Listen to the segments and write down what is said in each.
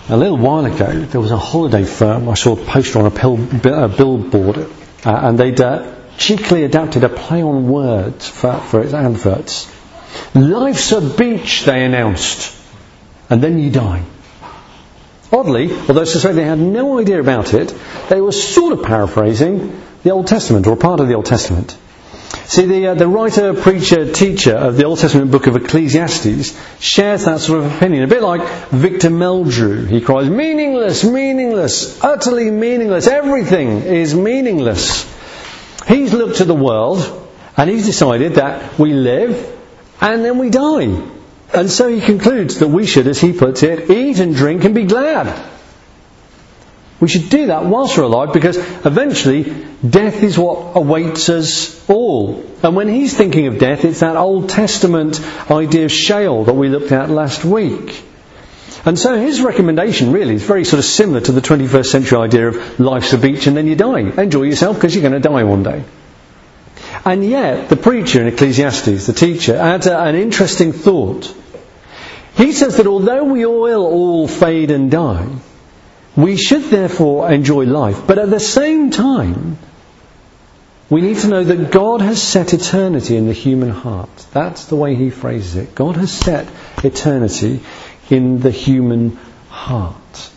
A little while ago, there was a holiday firm. I saw a poster on a billboard, and they'd cheekily adapted a play on words for its adverts. Life's a beach, they announced, and then you die. Oddly, although I suspect they had no idea about it, they were sort of paraphrasing the Old Testament, or part of the Old Testament. See, the writer, preacher, teacher of the Old Testament book of Ecclesiastes shares that sort of opinion. A bit like Victor Meldrew. He cries, meaningless, meaningless, utterly meaningless. Everything is meaningless. He's looked at the world and he's decided that we live and then we die. And so he concludes that we should, as he puts it, eat and drink and be glad. We should do that whilst we're alive, because eventually death is what awaits us all. And when he's thinking of death, it's that Old Testament idea of Sheol that we looked at last week. And so his recommendation really is very sort of similar to the 21st century idea of life's a beach and then you die. Enjoy yourself because you're going to die one day. And yet the preacher in Ecclesiastes, the teacher, adds an interesting thought. He says that although we will all fade and die, we should therefore enjoy life. But at the same time, we need to know that God has set eternity in the human heart. That's the way he phrases it. God has set eternity in the human heart.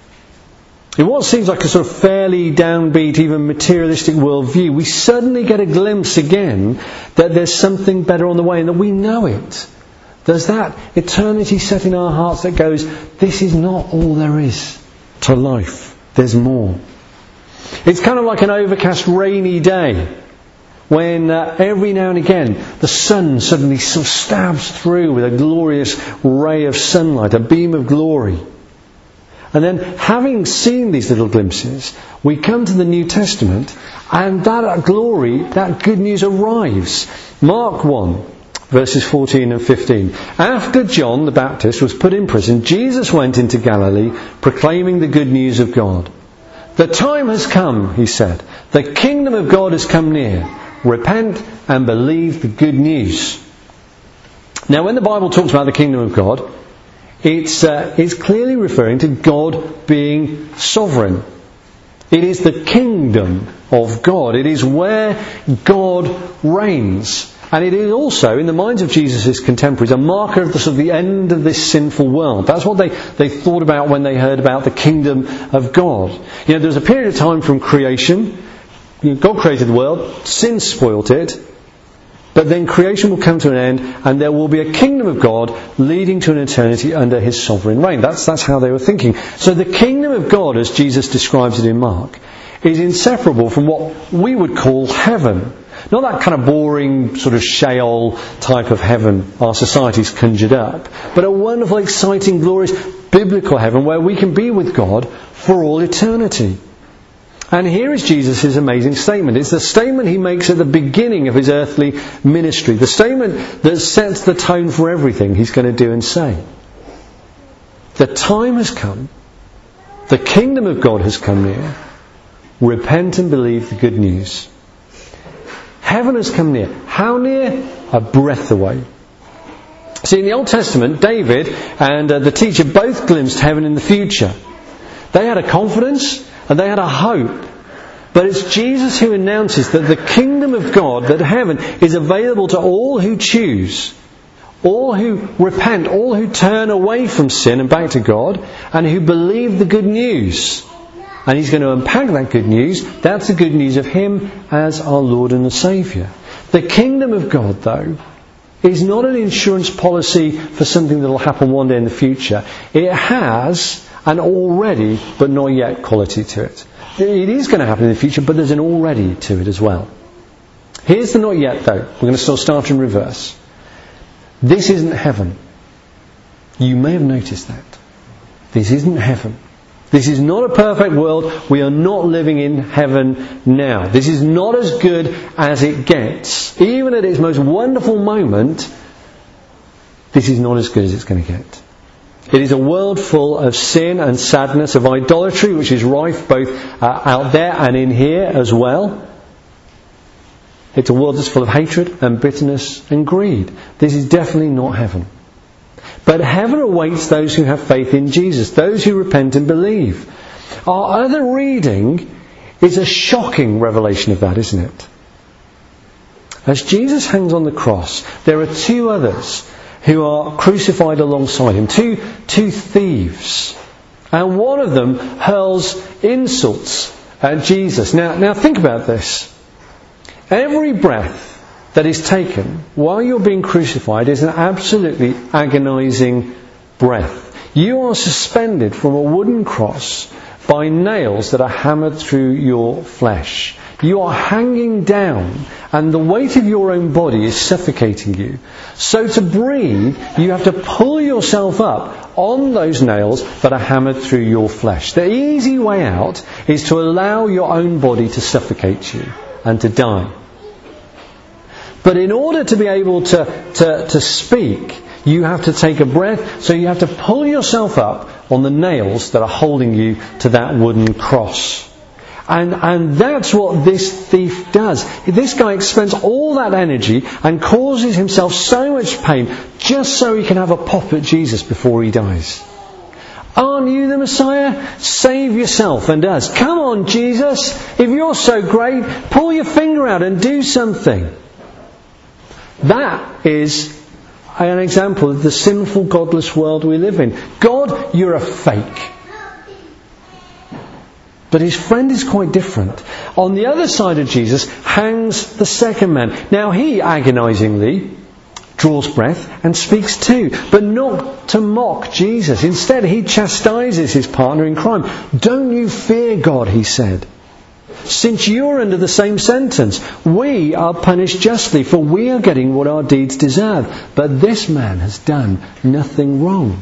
In what seems like a sort of fairly downbeat, even materialistic worldview, we suddenly get a glimpse again that there's something better on the way and that we know it. There's that eternity set in our hearts that goes, this is not all there is to life. There's more. It's kind of like an overcast rainy day when every now and again the sun suddenly sort of stabs through with a glorious ray of sunlight, a beam of glory. And then, having seen these little glimpses, we come to the New Testament and that glory, that good news arrives. Mark 1. Verses 14 and 15. After John the Baptist was put in prison, Jesus went into Galilee proclaiming the good news of God. The time has come, he said. The kingdom of God has come near. Repent and believe the good news. Now when the Bible talks about the kingdom of God, it's clearly referring to God being sovereign. It is the kingdom of God. It is where God reigns. And it is also, in the minds of Jesus' contemporaries, a marker of the end of this sinful world. That's what they thought about when they heard about the kingdom of God. You know, there was a period of time from creation. God created the world, sin spoilt it, but then creation will come to an end and there will be a kingdom of God leading to an eternity under his sovereign reign. That's how they were thinking. So the kingdom of God, as Jesus describes it in Mark, is inseparable from what we would call heaven. Not that kind of boring sort of Sheol type of heaven our society's conjured up, but a wonderful, exciting, glorious biblical heaven where we can be with God for all eternity. And here is Jesus' amazing statement. It's the statement he makes at the beginning of his earthly ministry. The statement that sets the tone for everything he's going to do and say. The time has come. The kingdom of God has come near. Repent and believe the good news. Heaven has come near. How near? A breath away. See, in the Old Testament, David and the teacher both glimpsed heaven in the future. They had a confidence and they had a hope. But it's Jesus who announces that the kingdom of God, that heaven is available to all who choose, all who repent, all who turn away from sin and back to God, and who believe the good news. And he's going to unpack that good news. That's the good news of him as our Lord and the Saviour. The kingdom of God, though, is not an insurance policy for something that will happen one day in the future. It has an already but not yet quality to it. It is going to happen in the future, but there's an already to it as well. Here's the not yet, though. We're going to still start in reverse. This isn't heaven. You may have noticed that. This isn't heaven. This is not a perfect world. We are not living in heaven now. This is not as good as it gets. Even at its most wonderful moment, this is not as good as it's going to get. It is a world full of sin and sadness, of idolatry, which is rife both out there and in here as well. It's a world that's full of hatred and bitterness and greed. This is definitely not heaven. But heaven awaits those who have faith in Jesus, those who repent and believe. Our other reading is a shocking revelation of that, isn't it? As Jesus hangs on the cross, there are two others who are crucified alongside him, two thieves. And one of them hurls insults at Jesus. Now think about this. Every breath that is taken while you're being crucified is an absolutely agonising breath. You are suspended from a wooden cross by nails that are hammered through your flesh. You are hanging down, and the weight of your own body is suffocating you. So to breathe, you have to pull yourself up on those nails that are hammered through your flesh. The easy way out is to allow your own body to suffocate you and to die. But in order to be able to speak, you have to take a breath, so you have to pull yourself up on the nails that are holding you to that wooden cross. And that's what this thief does. This guy expends all that energy and causes himself so much pain just so he can have a pop at Jesus before he dies. Aren't you the Messiah? Save yourself and us. Come on, Jesus. If you're so great, pull your finger out and do something. That is an example of the sinful, godless world we live in. God, you're a fake. But his friend is quite different. On the other side of Jesus hangs the second man. Now he agonisingly draws breath and speaks too, but not to mock Jesus. Instead, he chastises his partner in crime. Don't you fear God, he said. Since you're under the same sentence, we are punished justly, for we are getting what our deeds deserve. But this man has done nothing wrong.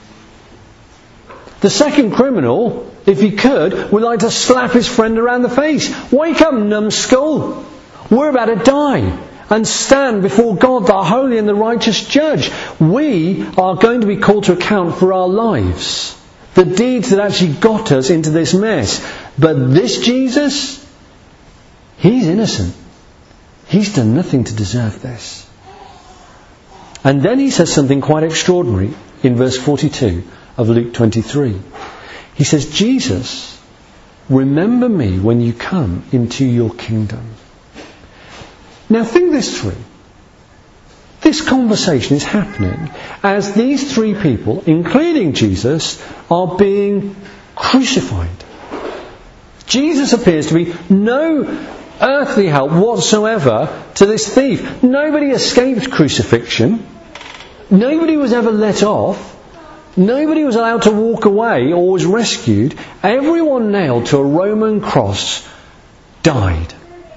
The second criminal, if he could, would like to slap his friend around the face. Wake up, numbskull. We're about to die and stand before God, the holy and the righteous judge. We are going to be called to account for our lives, the deeds that actually got us into this mess. But this Jesus, he's innocent. He's done nothing to deserve this. And then he says something quite extraordinary in verse 42 of Luke 23. He says, Jesus, remember me when you come into your kingdom. Now think this through. This conversation is happening as these three people, including Jesus, are being crucified. Jesus appears to be no earthly help whatsoever to this thief. Nobody escaped crucifixion. Nobody was ever let off. Nobody was allowed to walk away or was rescued. Everyone nailed to a Roman cross died.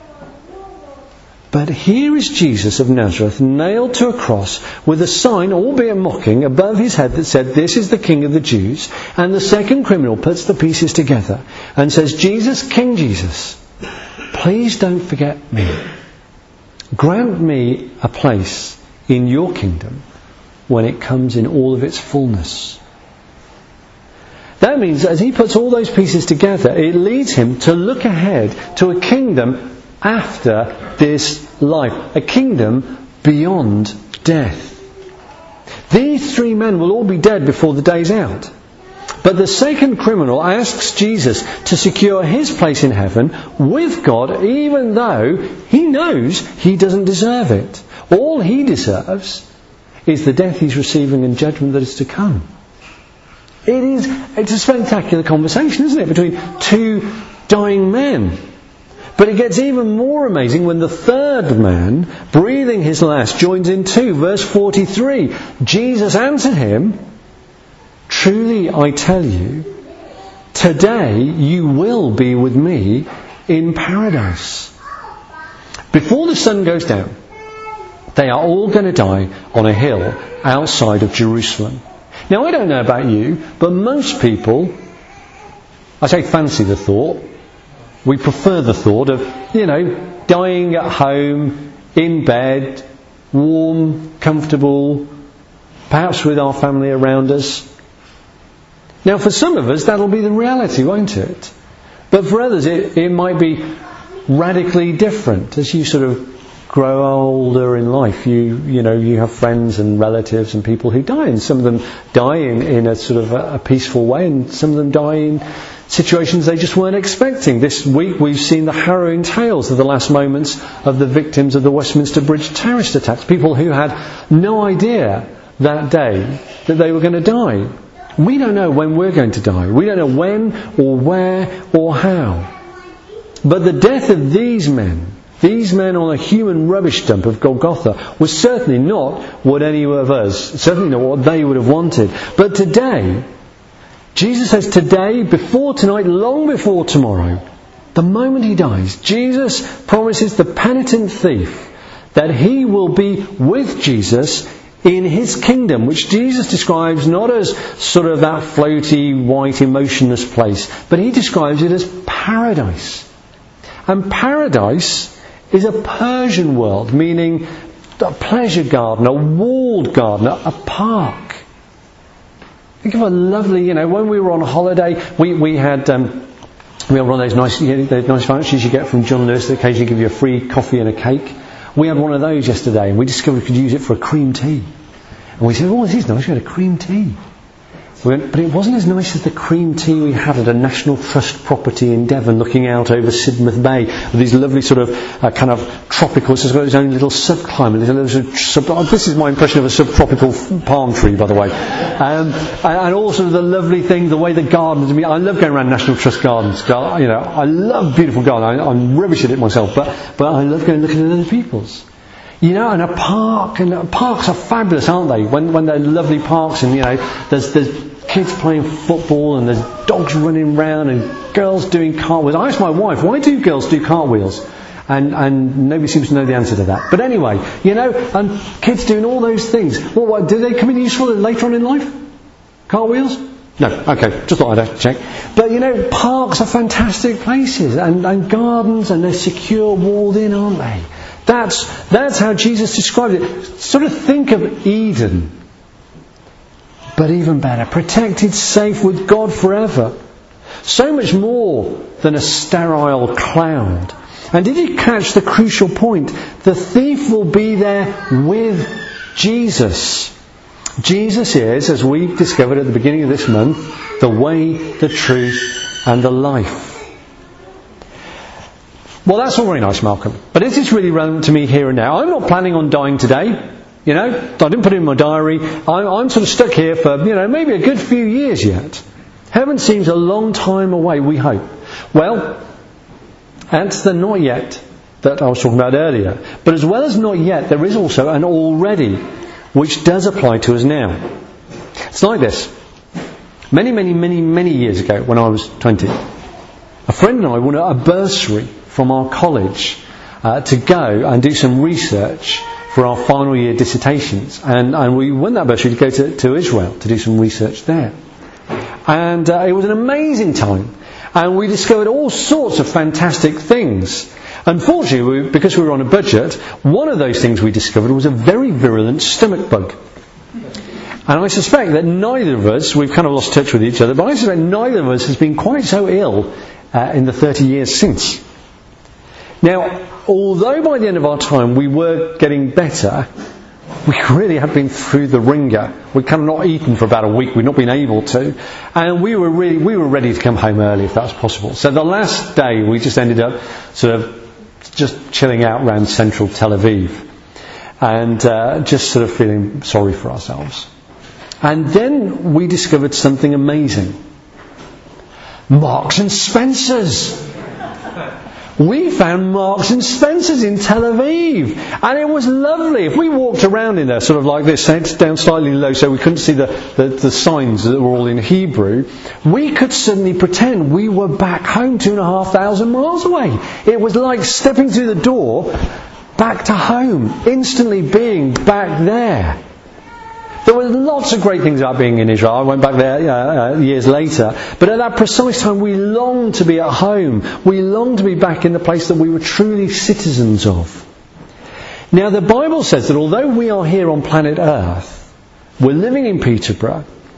But here is Jesus of Nazareth nailed to a cross with a sign, albeit mocking, above his head that said, "This is the King of the Jews." And the second criminal puts the pieces together and says, "Jesus, King Jesus, please don't forget me. Grant me a place in your kingdom when it comes in all of its fullness." That means as he puts all those pieces together, it leads him to look ahead to a kingdom after this life, a kingdom beyond death. These three men will all be dead before the day's out. But the second criminal asks Jesus to secure his place in heaven with God, even though he knows he doesn't deserve it. All he deserves is the death he's receiving and judgment that is to come. It's a spectacular conversation, isn't it, between two dying men. But it gets even more amazing when the third man, breathing his last, joins in too. Verse 43, Jesus answered him, "Truly I tell you, today you will be with me in paradise." Before the sun goes down, they are all going to die on a hill outside of Jerusalem. Now I don't know about you, but most people, I say fancy the thought. We prefer the thought of, dying at home, in bed, warm, comfortable, perhaps with our family around us. Now for some of us that'll be the reality, won't it? But for others it might be radically different as you sort of grow older in life, you have friends and relatives and people who die, and some of them die in a sort of a peaceful way, and some of them die in situations they just weren't expecting. This week we've seen the harrowing tales of the last moments of the victims of the Westminster Bridge terrorist attacks. People who had no idea that day that they were going to die. We don't know when we're going to die. We don't know when or where or how. But the death of these men on a human rubbish dump of Golgotha, was certainly not what any of us, certainly not what they would have wanted. But today, Jesus says today, before tonight, long before tomorrow, the moment he dies, Jesus promises the penitent thief that he will be with Jesus in his kingdom, which Jesus describes not as sort of that floaty, white, emotionless place, but he describes it as paradise. And paradise is a Persian world, meaning a pleasure garden, a walled garden, a park. Think of a lovely, when we were on holiday, we had one of those nice vouchers you get from John Lewis that occasionally give you a free coffee and a cake. We had one of those yesterday, and we discovered we could use it for a cream tea. And we said, this is nice, we had a cream tea. But it wasn't as nice as the cream tea we had at a National Trust property in Devon, looking out over Sidmouth Bay, with these lovely sort of kind of tropical. It's got its own little subclimate. This is my impression of a subtropical palm tree, by the way. And also the lovely thing, the way the gardens. I love going around National Trust gardens. I love beautiful gardens. I'm rubbish at it myself, but I love going and looking at other people's. And a park, and parks are fabulous, aren't they? When they're lovely parks, and there's kids playing football, and there's dogs running around, and girls doing cartwheels. I asked my wife, why do girls do cartwheels? And nobody seems to know the answer to that. But anyway, and kids doing all those things. What do they come in useful later on in life? Cartwheels? No, okay, just thought I'd have to check. But parks are fantastic places, and gardens, and they're secure, walled in, aren't they? That's how Jesus described it. Sort of think of Eden, but even better, protected, safe with God forever. So much more than a sterile cloud. And did you catch the crucial point? The thief will be there with Jesus. Jesus is, as we discovered at the beginning of this month, the way, the truth, and the life. Well, that's all very nice, Malcolm. But is this really relevant to me here and now? I'm not planning on dying today. I didn't put it in my diary. I'm sort of stuck here for, maybe a good few years yet. Heaven seems a long time away, we hope. Well, that's the not yet that I was talking about earlier. But as well as not yet, there is also an already, which does apply to us now. It's like this. Many, many, many, many years ago, when I was 20, a friend and I won a bursary from our college to go and do some research for our final year dissertations. And we won that bursary to go to Israel to do some research there. And it was an amazing time. And we discovered all sorts of fantastic things. Unfortunately, because we were on a budget, one of those things we discovered was a very virulent stomach bug. And I suspect that neither of us, we've kind of lost touch with each other, but I suspect neither of us has been quite so ill in the 30 years since. Now, although by the end of our time we were getting better, we really had been through the ringer. We'd kind of not eaten for about a week. We'd not been able to. And we were ready to come home early if that was possible. So the last day we just ended up sort of just chilling out around central Tel Aviv. And just sort of feeling sorry for ourselves. And then we discovered something amazing. Marks and Spencer's. We found Marks and Spencer's in Tel Aviv, and it was lovely. If we walked around in there sort of like this, down slightly low so we couldn't see the signs that were all in Hebrew, we could suddenly pretend we were back home 2,500 miles away. It was like stepping through the door back to home, instantly being back there. There were lots of great things about being in Israel. I went back there years later. But at that precise time, we longed to be at home. We longed to be back in the place that we were truly citizens of. Now, the Bible says that although we are here on planet Earth, we're living in Peterborough,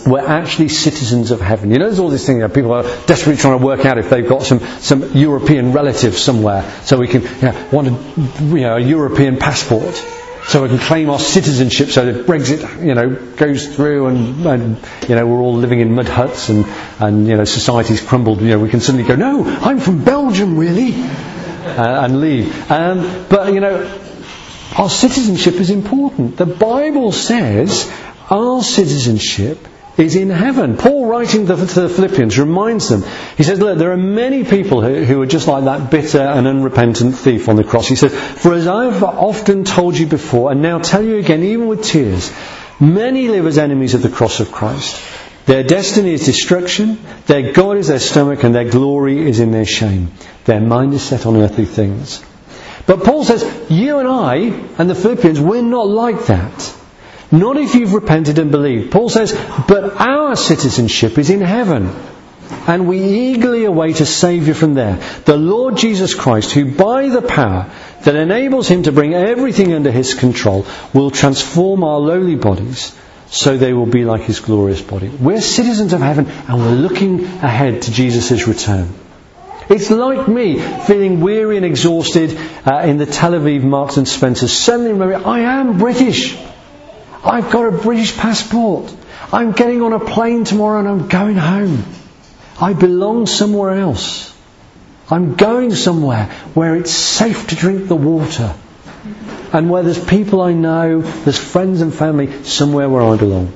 we're actually citizens of heaven. You know, there's all this thing that people are desperately trying to work out if they've got some European relatives somewhere, so we can want a European passport, so we can claim our citizenship. So that Brexit, goes through, and we're all living in mud huts, and society's crumbled. We can suddenly go, no, I'm from Belgium, really, and leave. But our citizenship is important. The Bible says our citizenship is in heaven. Paul, writing to the Philippians, reminds them. He says, look, there are many people who are just like that bitter and unrepentant thief on the cross. He says, for as I have often told you before, and now tell you again, even with tears, many live as enemies of the cross of Christ. Their destiny is destruction, their God is their stomach, and their glory is in their shame. Their mind is set on earthly things. But Paul says, you and I and the Philippians, we're not like that. Not if you've repented and believed. Paul says, but our citizenship is in heaven, and we eagerly await a Saviour from there, the Lord Jesus Christ, who by the power that enables him to bring everything under his control will transform our lowly bodies so they will be like his glorious body. We're citizens of heaven, and we're looking ahead to Jesus' return. It's like me feeling weary and exhausted in the Tel Aviv Marks and Spencer. Suddenly remember, I am British. I've got a British passport. I'm getting on a plane tomorrow and I'm going home. I belong somewhere else. I'm going somewhere where it's safe to drink the water, and where there's people I know, there's friends and family, somewhere where I belong.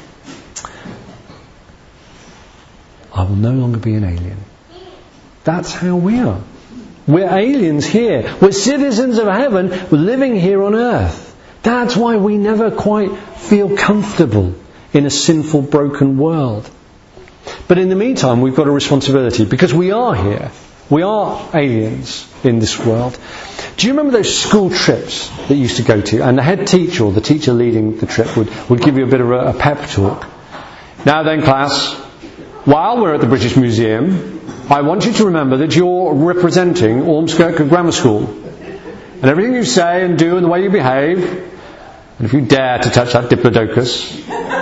I will no longer be an alien. That's how we are. We're aliens here. We're citizens of heaven. We're living here on earth. That's why we never quite feel comfortable in a sinful, broken world. But in the meantime, we've got a responsibility, because we are here. We are aliens in this world. Do you remember those school trips that you used to go to? And the head teacher, or the teacher leading the trip, would give you a bit of a pep talk. Now then, class, while we're at the British Museum, I want you to remember that you're representing Ormskirk Grammar School. And everything you say and do and the way you behave, and if you dare to touch that diplodocus,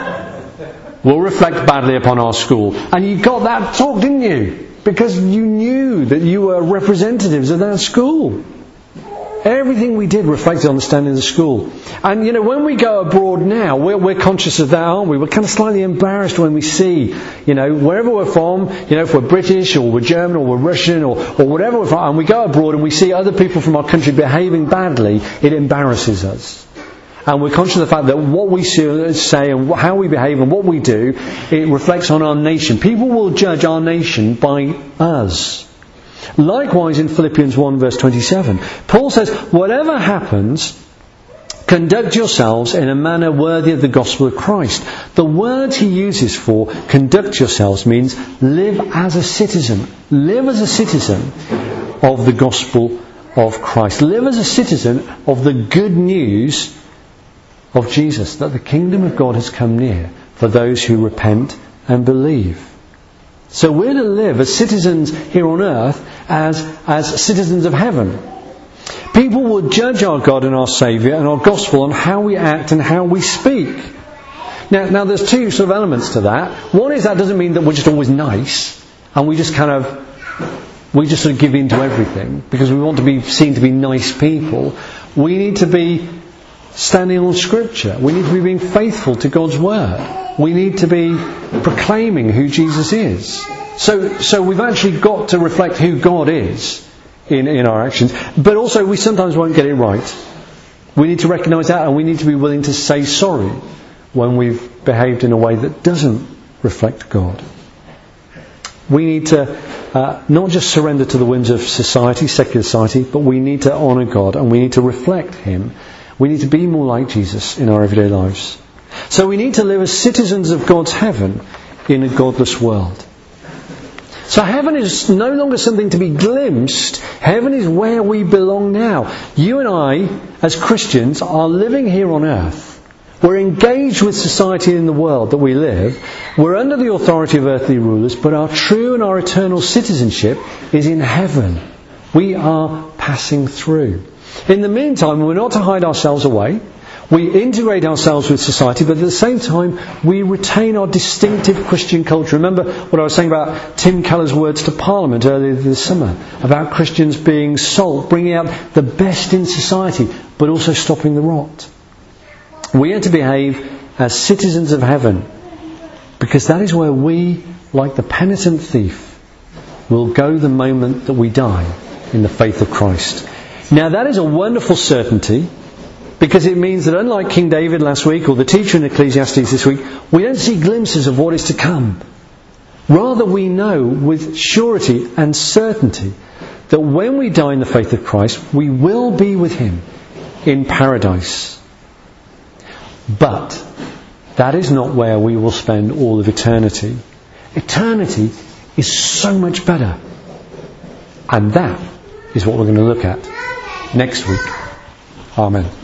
will reflect badly upon our school. And you got that talk, didn't you? Because you knew that you were representatives of that school. Everything we did reflected on the standing of the school. And when we go abroad now, we're conscious of that, aren't we? We're kind of slightly embarrassed when we see, wherever we're from, if we're British or we're German or we're Russian or whatever we're from, and we go abroad and we see other people from our country behaving badly, it embarrasses us. And we're conscious of the fact that what we say and how we behave and what we do, it reflects on our nation. People will judge our nation by us. Likewise in Philippians 1 verse 27, Paul says, whatever happens, conduct yourselves in a manner worthy of the gospel of Christ. The words he uses for conduct yourselves means live as a citizen. Live as a citizen of the gospel of Christ. Live as a citizen of the good news of Jesus, that the kingdom of God has come near for those who repent and believe. So we're to live as citizens here on earth as citizens of heaven. People will judge our God and our Saviour and our gospel on how we act and how we speak. Now there's two sort of elements to that. One is that doesn't mean that we're just always nice and we just sort of give in to everything because we want to be seen to be nice people. We need to be standing on Scripture. We need to be being faithful to God's Word. We need to be proclaiming who Jesus is. So we've actually got to reflect who God is in our actions. But also we sometimes won't get it right. We need to recognise that, and we need to be willing to say sorry when we've behaved in a way that doesn't reflect God. We need to not just surrender to the whims of society, secular society, but we need to honour God and we need to reflect Him. We need to be more like Jesus in our everyday lives. So we need to live as citizens of God's heaven in a godless world. So heaven is no longer something to be glimpsed. Heaven is where we belong now. You and I, as Christians, are living here on earth. We're engaged with society in the world that we live. We're under the authority of earthly rulers, but our true and our eternal citizenship is in heaven. We are passing through. In the meantime, we're not to hide ourselves away. We integrate ourselves with society, but at the same time, we retain our distinctive Christian culture. Remember what I was saying about Tim Keller's words to Parliament earlier this summer, about Christians being salt, bringing out the best in society, but also stopping the rot. We are to behave as citizens of heaven, because that is where we, like the penitent thief, will go the moment that we die in the faith of Christ. Now that is a wonderful certainty, because it means that unlike King David last week, or the teacher in Ecclesiastes this week, we don't see glimpses of what is to come. Rather, we know with surety and certainty that when we die in the faith of Christ, we will be with Him in paradise. But that is not where we will spend all of eternity. Eternity is so much better. And that is what we're going to look at next week. Amen.